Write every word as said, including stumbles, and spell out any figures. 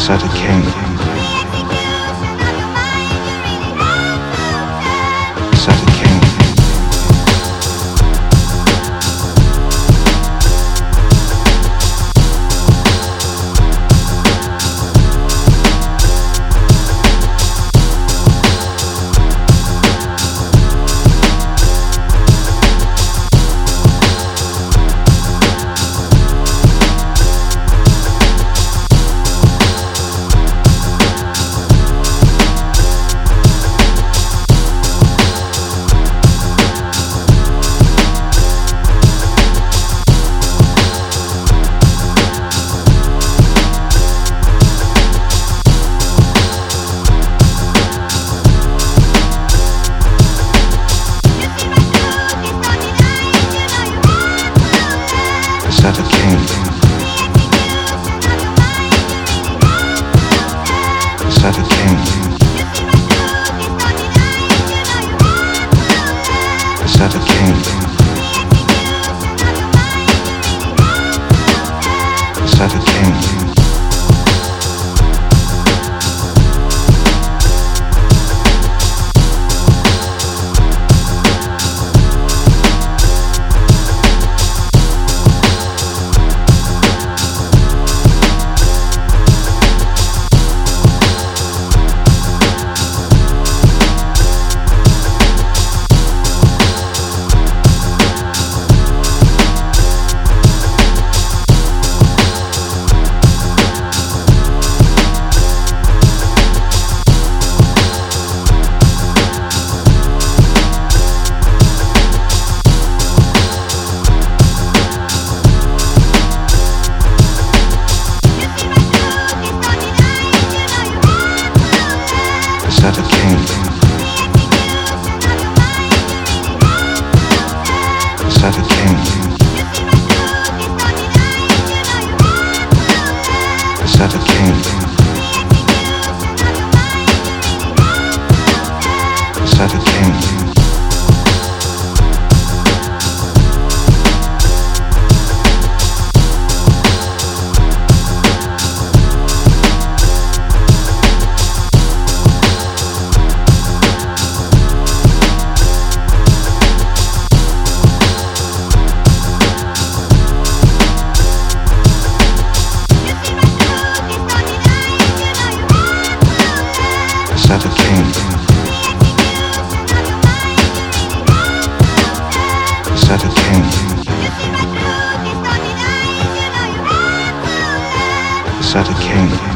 set a king, set a king. Set a king, set a king, set a king, set a king. Set a king, set a king, set a king, set a king. Set a king, set a king, set a king.